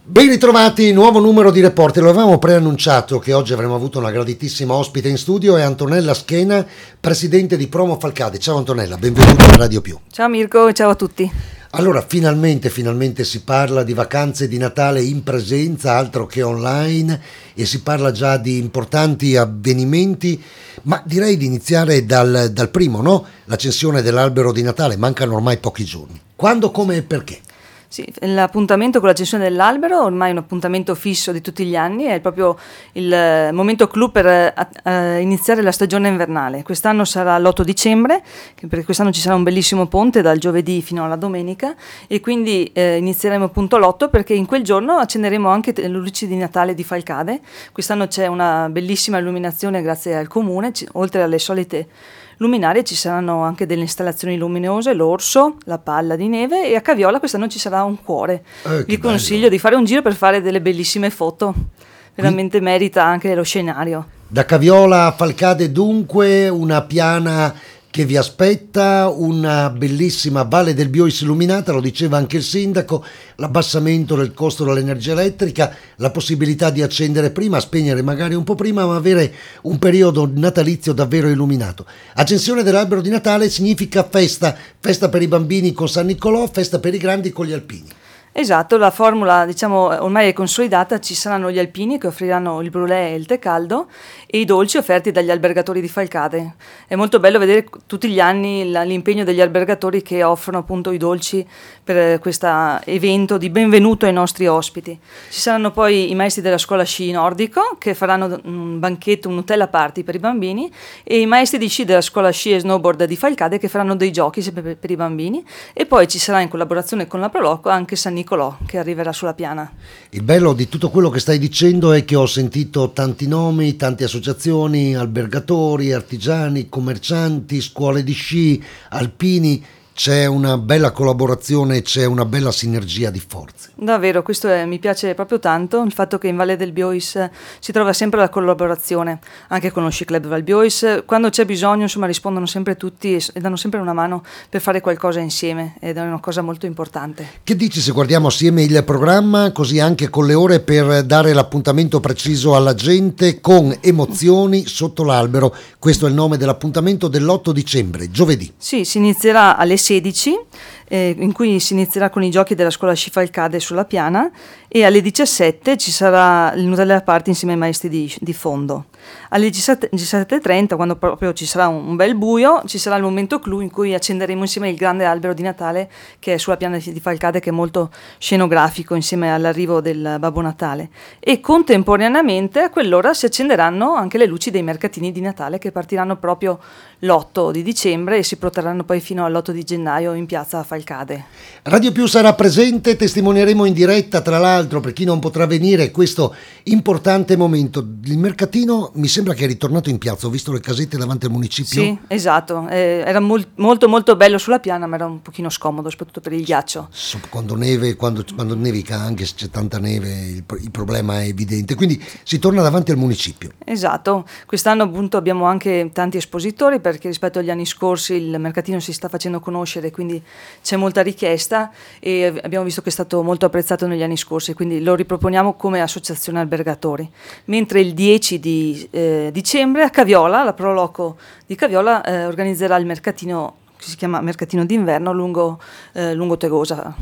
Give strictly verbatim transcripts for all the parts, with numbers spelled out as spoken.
Ben ritrovati, nuovo numero di Reporter. Lo avevamo preannunciato che oggi avremmo avuto una graditissima ospite in studio, è Antonella Schena, presidente di Promo Falcade. Ciao Antonella, benvenuta a Radio Più. Ciao Mirko, ciao a tutti. Allora, finalmente, finalmente si parla di vacanze di Natale in presenza, altro che online, e si parla già di importanti avvenimenti, ma direi di iniziare dal, dal primo, no? L'accensione dell'albero di Natale, mancano ormai pochi giorni. Quando, come e perché? Sì, l'appuntamento con l'accensione dell'albero ormai è un appuntamento fisso di tutti gli anni, è proprio il momento clou per uh, iniziare la stagione invernale. Quest'anno sarà l'otto dicembre, perché quest'anno ci sarà un bellissimo ponte dal giovedì fino alla domenica e quindi eh, inizieremo appunto l'otto perché in quel giorno accenderemo anche le luci di Natale di Falcade. Quest'anno c'è una bellissima illuminazione grazie al comune, c- oltre alle solite luminarie ci saranno anche delle installazioni luminose, l'orso, la palla di neve e a Caviola quest'anno ci sarà un cuore. Eh, Vi consiglio bello. di fare un giro per fare delle bellissime foto, veramente Qui, merita anche lo scenario. Da Caviola a Falcade dunque una piana che vi aspetta, una bellissima Valle del Biois illuminata, lo diceva anche il sindaco, l'abbassamento del costo dell'energia elettrica, la possibilità di accendere prima, spegnere magari un po' prima, ma avere un periodo natalizio davvero illuminato. Accensione dell'albero di Natale significa festa, festa per i bambini con San Nicolò, festa per i grandi con gli alpini. Esatto, la formula diciamo ormai è consolidata, ci saranno gli alpini che offriranno il brulè e il tè caldo e i dolci offerti dagli albergatori di Falcade. È molto bello vedere tutti gli anni l'impegno degli albergatori che offrono appunto i dolci per questo evento di benvenuto ai nostri ospiti. Ci saranno poi i maestri della scuola sci nordico che faranno un banchetto, un Nutella party per i bambini e i maestri di sci della scuola sci e snowboard di Falcade che faranno dei giochi per, per i bambini e poi ci sarà in collaborazione con la Proloco anche San Nicolò che arriverà sulla piana. Il bello di tutto quello che stai dicendo è che ho sentito tanti nomi, tante associazioni, albergatori, artigiani, commercianti, scuole di sci, alpini. C'è una bella collaborazione, c'è una bella sinergia di forze. Davvero, questo è, mi piace proprio tanto, il fatto che in Valle del Biois si trova sempre la collaborazione, anche con lo Sci Club Val Biois, quando c'è bisogno insomma rispondono sempre tutti e, e danno sempre una mano per fare qualcosa insieme ed è una cosa molto importante. Che dici se guardiamo assieme il programma, così anche con le ore per dare l'appuntamento preciso alla gente con emozioni sotto l'albero? Questo è il nome dell'appuntamento dell'otto dicembre, giovedì. Sì, si inizierà alle sedici, eh, in cui si inizierà con i giochi della scuola Sci Falcade sulla piana e alle diciassette ci sarà il Nutella Party insieme ai maestri di, di fondo. Alle diciassette e trenta, quando proprio ci sarà un, un bel buio, ci sarà il momento clou in cui accenderemo insieme il grande albero di Natale che è sulla piana di Falcade, che è molto scenografico insieme all'arrivo del Babbo Natale, e contemporaneamente a quell'ora si accenderanno anche le luci dei mercatini di Natale che partiranno proprio l'otto di dicembre e si protrarranno poi fino all'otto di gennaio in piazza Falcade. Radio Più sarà presente, testimonieremo in diretta tra l'altro per chi non potrà venire questo importante momento. Il mercatino mi sembra che è ritornato in piazza, ho visto le casette davanti al municipio. Sì, esatto, eh, era mol- molto molto bello sulla piana ma era un pochino scomodo soprattutto per il ghiaccio. Quando neve, quando, quando nevica, anche se c'è tanta neve il, il problema è evidente, quindi si torna davanti al municipio. Esatto, quest'anno appunto abbiamo anche tanti espositori perché rispetto agli anni scorsi il mercatino si sta facendo conoscere, quindi c'è molta richiesta e abbiamo visto che è stato molto apprezzato negli anni scorsi, quindi lo riproponiamo come associazione albergatori. Mentre il dieci di eh, dicembre a Caviola, la Proloco di Caviola eh, organizzerà il mercatino che si chiama Mercatino d'inverno lungo, eh, lungo Tegosa.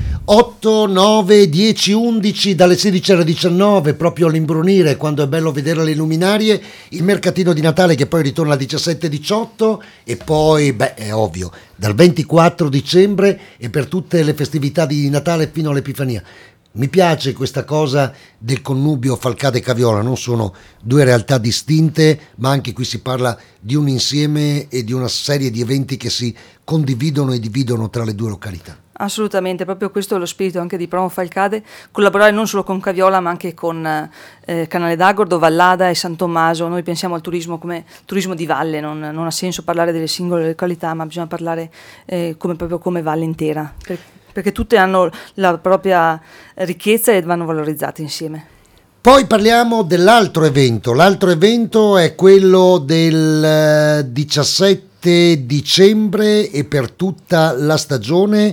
otto, nove, dieci, undici, dalle sedici alle diciannove, proprio all'imbrunire, quando è bello vedere le luminarie, il mercatino di Natale che poi ritorna al diciassette diciotto e poi, beh, è ovvio, dal ventiquattro dicembre e per tutte le festività di Natale fino all'Epifania. Mi piace questa cosa del connubio Falcade-Caviola, non sono due realtà distinte, ma anche qui si parla di un insieme e di una serie di eventi che si condividono e dividono tra le due località. Assolutamente, proprio questo è lo spirito anche di Promo Falcade, collaborare non solo con Caviola ma anche con eh, Canale d'Agordo, Vallada e San Tommaso. Noi pensiamo al turismo come turismo di valle, non, non ha senso parlare delle singole località, ma bisogna parlare eh, come, proprio come valle intera, per, perché tutte hanno la propria ricchezza e vanno valorizzate insieme. Poi parliamo dell'altro evento, l'altro evento è quello del diciassette dicembre e per tutta la stagione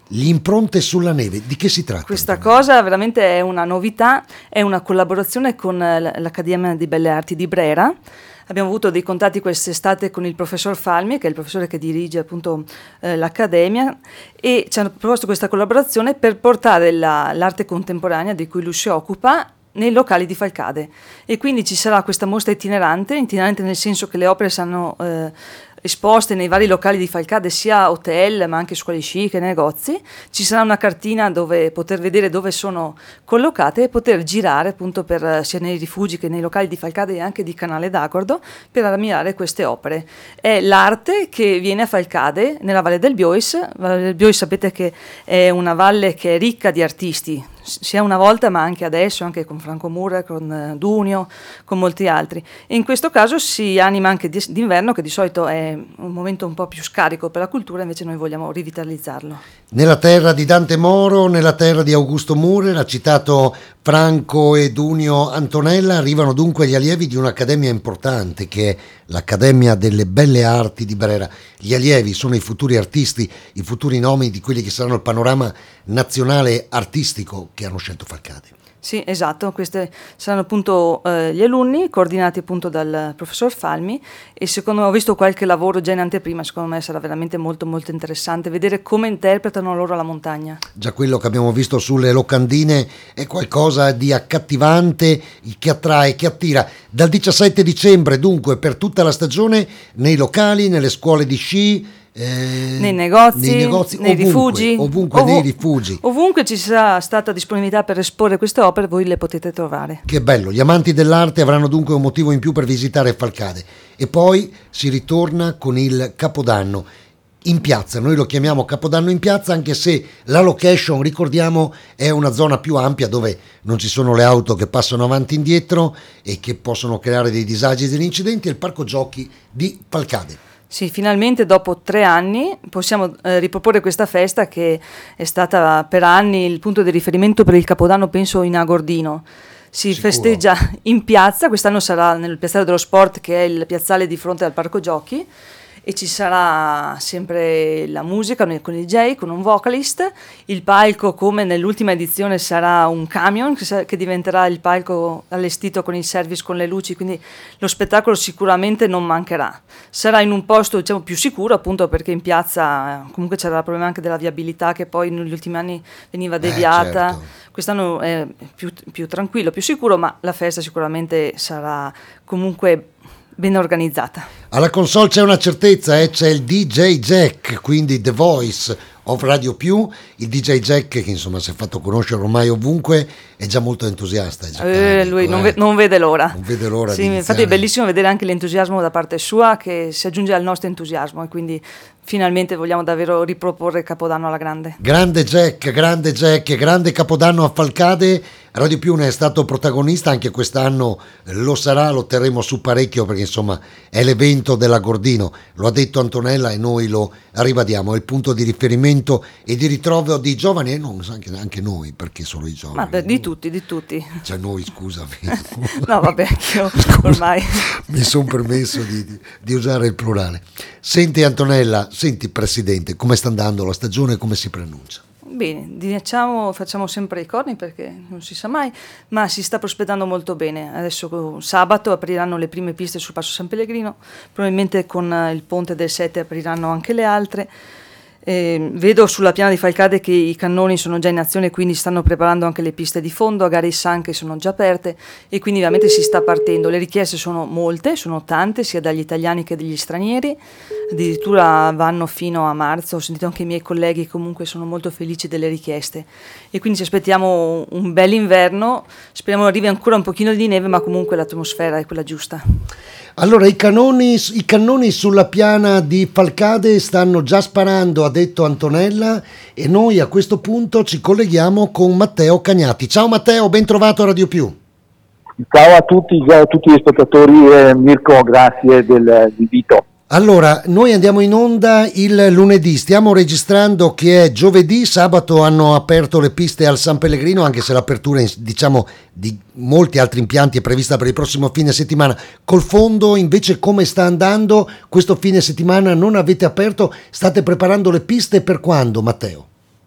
Le impronte sulla neve, di che si tratta? Questa cosa veramente è una novità, è una collaborazione con l'Accademia di Belle Arti di Brera. Abbiamo avuto dei contatti quest'estate con il professor Falmi, che è il professore che dirige appunto eh, l'Accademia, e ci hanno proposto questa collaborazione per portare la, l'arte contemporanea di cui lui si occupa nei locali di Falcade. E quindi ci sarà questa mostra itinerante, itinerante nel senso che le opere saranno eh, esposte nei vari locali di Falcade, sia hotel ma anche scuole chic e negozi. Ci sarà una cartina dove poter vedere dove sono collocate e poter girare appunto per, sia nei rifugi che nei locali di Falcade e anche di Canale d'Agordo, per ammirare queste opere. È l'arte che viene a Falcade nella Valle del Biois. La Valle del Biois sapete che è una valle che è ricca di artisti, sia una volta ma anche adesso, anche con Franco Murra, con Dunio, con molti altri. E in questo caso si anima anche d'inverno, che di solito è un momento un po' più scarico per la cultura, invece noi vogliamo rivitalizzarlo. Nella terra di Dante Moro, nella terra di Augusto Murra, ha citato Franco e Dunio Antonella, arrivano dunque gli allievi di un'accademia importante che è l'Accademia delle Belle Arti di Brera. Gli allievi sono i futuri artisti, i futuri nomi di quelli che saranno il panorama nazionale artistico che hanno scelto Falcade. Sì, esatto, questi saranno appunto eh, gli alunni coordinati appunto dal professor Falmi, e secondo me ho visto qualche lavoro già in anteprima, secondo me sarà veramente molto molto interessante vedere come interpretano loro la montagna. Già quello che abbiamo visto sulle locandine è qualcosa di accattivante, che attrae, che attira. Dal diciassette dicembre dunque per tutta la stagione nei locali, nelle scuole di sci, Eh, nei negozi, nei, negozi, nei ovunque, rifugi, ovunque Ov- nei rifugi. Ovunque ci sia stata disponibilità per esporre queste opere, voi le potete trovare. Che bello, gli amanti dell'arte avranno dunque un motivo in più per visitare Falcade. E poi si ritorna con il Capodanno in piazza. Noi lo chiamiamo Capodanno in piazza, anche se la location, ricordiamo, è una zona più ampia dove non ci sono le auto che passano avanti e indietro e che possono creare dei disagi e degli incidenti. È il parco giochi di Falcade. Sì, finalmente dopo tre anni possiamo eh, riproporre questa festa che è stata per anni il punto di riferimento per il Capodanno, penso, in Agordino. Si Sicuro. Festeggia in piazza, quest'anno sarà nel Piazzale dello Sport, che è il piazzale di fronte al Parco Giochi, e ci sarà sempre la musica con il D J, con un vocalist. Il palco, come nell'ultima edizione, sarà un camion che, sa- che diventerà il palco allestito con il service, con le luci, quindi lo spettacolo sicuramente non mancherà. Sarà in un posto, diciamo, più sicuro, appunto perché in piazza comunque c'era il problema anche della viabilità, che poi negli ultimi anni veniva deviata. Eh, certo. Quest'anno è più, più tranquillo, più sicuro, ma la festa sicuramente sarà comunque ben organizzata. Alla console c'è una certezza, eh? C'è il D J Jack, quindi The Voice of Radio Più, il D J Jack che insomma si è fatto conoscere ormai ovunque, è già molto entusiasta. È già eh, carico, lui eh? non, ve- non vede l'ora. Non vede l'ora sì, di infatti iniziare. è bellissimo vedere anche l'entusiasmo da parte sua, che si aggiunge al nostro entusiasmo, e quindi finalmente vogliamo davvero riproporre Capodanno alla grande. Grande Jack, grande Jack, grande Capodanno a Falcade. Radio Più ne è stato protagonista, anche quest'anno lo sarà, lo terremo su parecchio perché insomma è l'evento dell'Agordino, lo ha detto Antonella e noi lo ribadiamo, è il punto di riferimento e di ritrovo di giovani, e non anche, anche noi, perché solo i giovani. Ma per, di tutti, di tutti. Cioè noi, scusami. No, vabbè, io ormai mi sono permesso di, di, di usare il plurale. Senti Antonella, senti Presidente, come sta andando la stagione, come si preannuncia? Bene, diciamo, facciamo sempre i corni perché non si sa mai, ma si sta prospettando molto bene. Adesso sabato apriranno le prime piste sul Passo San Pellegrino, probabilmente con il Ponte del Sette apriranno anche le altre. Eh, vedo sulla piana di Falcade che i cannoni sono già in azione, quindi stanno preparando anche le piste di fondo, a gare San che sono già aperte, e quindi ovviamente si sta partendo. Le richieste sono molte, sono tante, sia dagli italiani che dagli stranieri, addirittura vanno fino a marzo. Ho sentito anche i miei colleghi, comunque sono molto felici delle richieste, e quindi ci aspettiamo un bel inverno. Speriamo arrivi ancora un pochino di neve, ma comunque l'atmosfera è quella giusta. Allora, i cannoni, i cannoni sulla piana di Falcade stanno già sparando, ha detto Antonella, e noi a questo punto ci colleghiamo con Matteo Cagnati. Ciao Matteo, ben trovato a Radio Più. Ciao a tutti, ciao a tutti gli spettatori, eh, Mirko, grazie dell'invito. Allora, noi andiamo in onda il lunedì, stiamo registrando che è giovedì, sabato hanno aperto le piste al San Pellegrino, anche se l'apertura, diciamo, di molti altri impianti è prevista per il prossimo fine settimana. Col fondo invece come sta andando? Questo fine settimana non avete aperto, state preparando le piste per quando, Matteo?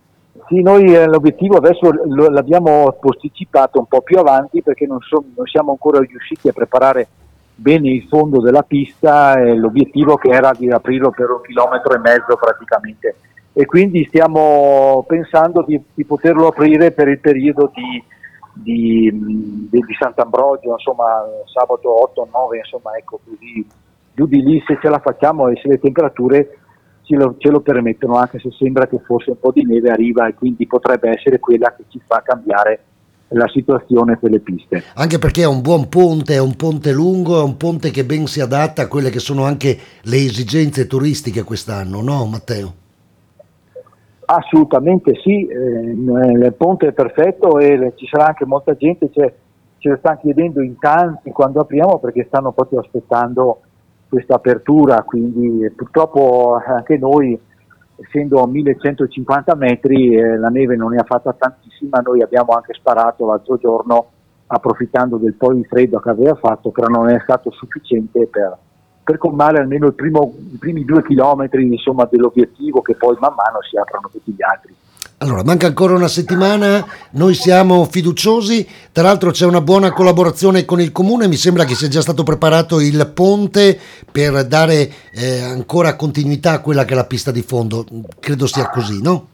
Sì, noi eh, l'obiettivo adesso lo, l'abbiamo posticipato un po' più avanti perché non, so, non siamo ancora riusciti a preparare bene il fondo della pista, e l'obiettivo che era di aprirlo per un chilometro e mezzo praticamente, e quindi stiamo pensando di, di poterlo aprire per il periodo di, di, di, di Sant'Ambrogio, insomma sabato otto nove, insomma ecco, così giù di lì, se ce la facciamo e se le temperature ce lo, ce lo permettono, anche se sembra che forse un po' di neve arriva e quindi potrebbe essere quella che ci fa cambiare la situazione per le piste. Anche perché è un buon ponte, è un ponte lungo, è un ponte che ben si adatta a quelle che sono anche le esigenze turistiche quest'anno, no Matteo? Assolutamente sì, eh, il ponte è perfetto e ci sarà anche molta gente, cioè, ce lo stanno chiedendo in tanti quando apriamo perché stanno proprio aspettando questa apertura, quindi purtroppo anche noi, essendo a millecentocinquanta metri, eh, la neve non ne ha fatta tantissima. Noi abbiamo anche sparato l'altro giorno approfittando del po' di freddo che aveva fatto, però non è stato sufficiente per, per colmare almeno il primo, i primi due chilometri, insomma, dell'obiettivo, che poi man mano si aprono tutti gli altri. Allora, manca ancora una settimana, noi siamo fiduciosi, tra l'altro c'è una buona collaborazione con il comune, mi sembra che sia già stato preparato il ponte per dare eh, ancora continuità a quella che è la pista di fondo, credo sia così, no?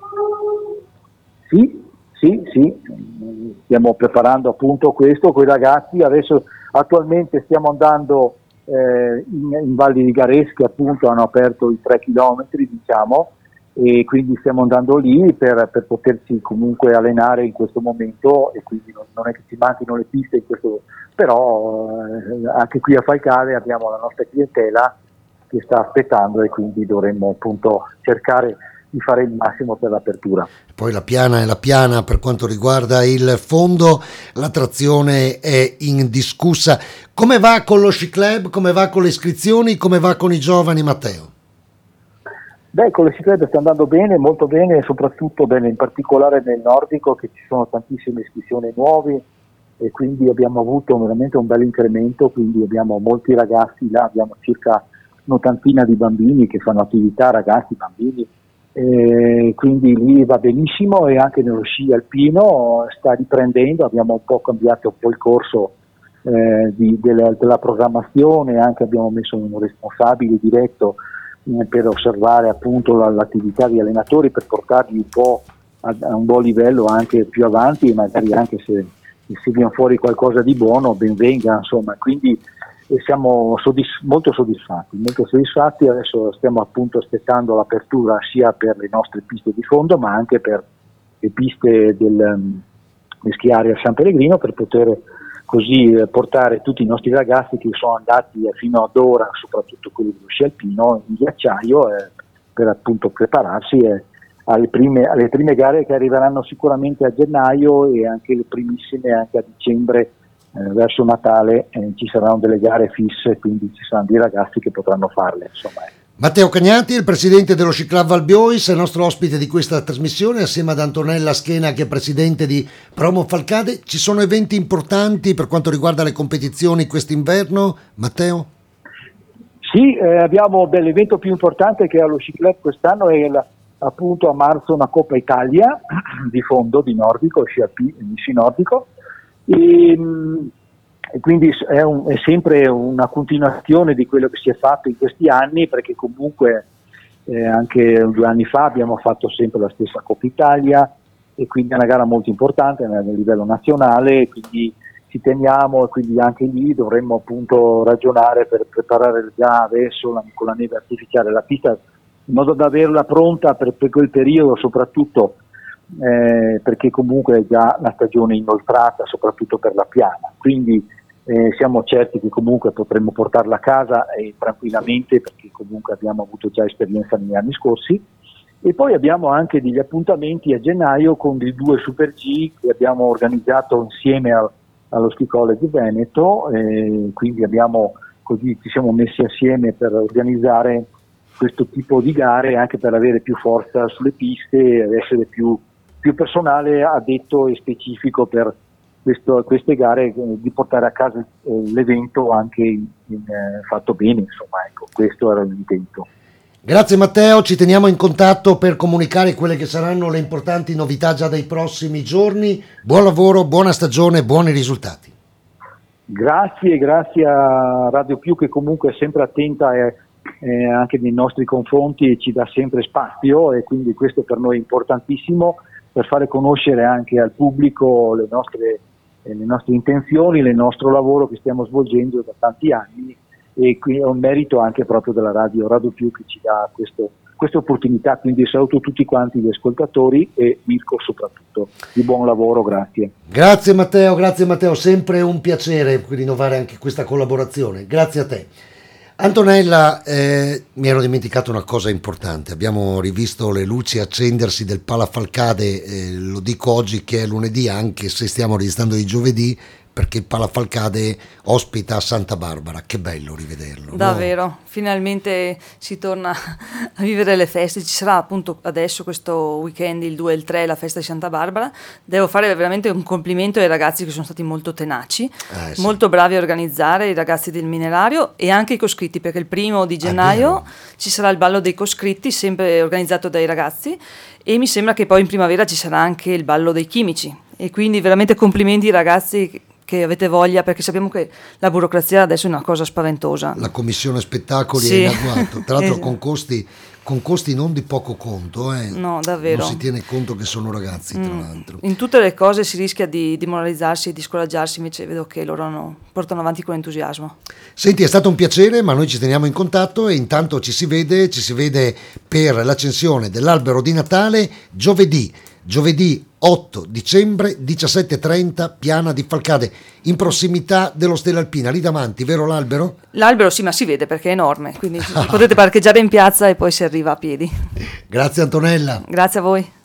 Sì, sì, sì, stiamo preparando appunto questo con i ragazzi, adesso attualmente stiamo andando eh, in, in Valli di Gareschi, appunto hanno aperto i tre chilometri, diciamo, e quindi stiamo andando lì per, per poterci comunque allenare in questo momento, e quindi non, non è che ci manchino le piste in questo, però eh, anche qui a Falcade abbiamo la nostra clientela che sta aspettando e quindi dovremmo appunto cercare di fare il massimo per l'apertura. Poi la piana è la piana per quanto riguarda il fondo, l'attrazione è indiscussa. Come va con lo sci club, come va con le iscrizioni, come va con i giovani, Matteo? Beh, con le sci club sta andando bene, molto bene, soprattutto bene, in particolare nel nordico, che ci sono tantissime iscrizioni nuove e quindi abbiamo avuto veramente un bel incremento, quindi abbiamo molti ragazzi là, abbiamo circa un'ottantina di bambini che fanno attività, ragazzi, bambini, e quindi lì va benissimo, e anche nello sci alpino sta riprendendo, abbiamo un po' cambiato un po' il corso eh, di, della, della programmazione, anche abbiamo messo un responsabile diretto per osservare appunto l'attività di allenatori, per portarli un po' a, a un buon livello anche più avanti, e magari anche se, se viene fuori qualcosa di buono ben venga, insomma, quindi eh, siamo soddisf- molto soddisfatti, molto soddisfatti. Adesso stiamo appunto aspettando l'apertura sia per le nostre piste di fondo ma anche per le piste del um, schiare a San Pellegrino, per poter così eh, portare tutti i nostri ragazzi che sono andati eh, fino ad ora, soprattutto quelli dello sci alpino, in ghiacciaio, eh, per appunto prepararsi eh, alle, prime, alle prime gare che arriveranno sicuramente a gennaio, e anche le primissime anche a dicembre, eh, verso Natale eh, ci saranno delle gare fisse, quindi ci saranno dei ragazzi che potranno farle, insomma. Eh. Matteo Cagnati, il presidente dello Sci Club Valbiois, è il nostro ospite di questa trasmissione assieme ad Antonella Schena, che è presidente di Promo Falcade. Ci sono eventi importanti per quanto riguarda le competizioni quest'inverno, Matteo? Sì, eh, abbiamo beh, l'evento più importante che ha lo Sci Club quest'anno è la, appunto a marzo una Coppa Italia di fondo, di nordico, sci, alpi, sci nordico, e, e quindi è, un, è sempre una continuazione di quello che si è fatto in questi anni, perché comunque eh, anche due anni fa abbiamo fatto sempre la stessa Coppa Italia, e quindi è una gara molto importante a livello nazionale, quindi ci teniamo, e quindi anche lì dovremmo appunto ragionare per preparare già adesso la, con la neve artificiale la pista, in modo da averla pronta per, per quel periodo, soprattutto eh, perché comunque è già la stagione inoltrata, soprattutto per la piana, quindi eh, siamo certi che comunque potremmo portarla a casa eh, tranquillamente, perché comunque abbiamo avuto già esperienza negli anni scorsi. E poi abbiamo anche degli appuntamenti a gennaio con i due Super G che abbiamo organizzato insieme al, allo Ski College Veneto, eh, quindi abbiamo così ci siamo messi assieme per organizzare questo tipo di gare, anche per avere più forza sulle piste ed essere più, più personale addetto e specifico per questo, queste gare, eh, di portare a casa eh, l'evento anche in, in, eh, fatto bene, insomma, ecco, questo era l'intento. Grazie Matteo, ci teniamo in contatto per comunicare quelle che saranno le importanti novità già dai prossimi giorni. Buon lavoro, buona stagione, buoni risultati. Grazie, grazie a Radio Più che comunque è sempre attenta e, e anche nei nostri confronti ci dà sempre spazio, e quindi questo per noi è importantissimo per fare conoscere anche al pubblico le nostre, eh, le nostre intenzioni, il nostro lavoro che stiamo svolgendo da tanti anni, e qui è un merito anche proprio della radio Radio Più che ci dà questo, questa opportunità. Quindi saluto tutti quanti gli ascoltatori e Mirko soprattutto, di buon lavoro, grazie. Grazie Matteo, grazie Matteo, sempre un piacere rinnovare anche questa collaborazione, grazie a te. Antonella, eh, mi ero dimenticato una cosa importante, abbiamo rivisto le luci accendersi del Palafalcade, eh, lo dico oggi che è lunedì anche se stiamo registrando di giovedì, perché il Palafalcade ospita Santa Barbara, che bello rivederlo. Davvero, no? Finalmente si torna a vivere le feste, ci sarà appunto adesso questo weekend, il due e il tre, la festa di Santa Barbara. Devo fare veramente un complimento ai ragazzi che sono stati molto tenaci, eh, sì. molto bravi a organizzare, i ragazzi del Minerario e anche i coscritti, perché il primo di gennaio ci sarà il ballo dei coscritti, sempre organizzato dai ragazzi, e mi sembra che poi in primavera ci sarà anche il ballo dei chimici, e quindi veramente complimenti ai ragazzi che avete voglia, perché sappiamo che la burocrazia adesso è una cosa spaventosa. La commissione spettacoli sì. è in agguato, tra l'altro esatto. con costi con costi non di poco conto, eh. No, davvero. Non si tiene conto che sono ragazzi, tra mm. l'altro. In tutte le cose si rischia di demoralizzarsi e di scoraggiarsi, invece vedo che loro no, portano avanti con entusiasmo. Senti, è stato un piacere, ma noi ci teniamo in contatto e intanto ci si vede, ci si vede per l'accensione dell'albero di Natale giovedì, giovedì otto dicembre, diciassette e trenta, Piana di Falcade, in prossimità dello Stella Alpina, lì davanti, vero l'albero? L'albero sì, ma si vede perché è enorme, quindi potete parcheggiare in piazza e poi si arriva a piedi. Grazie Antonella. Grazie a voi.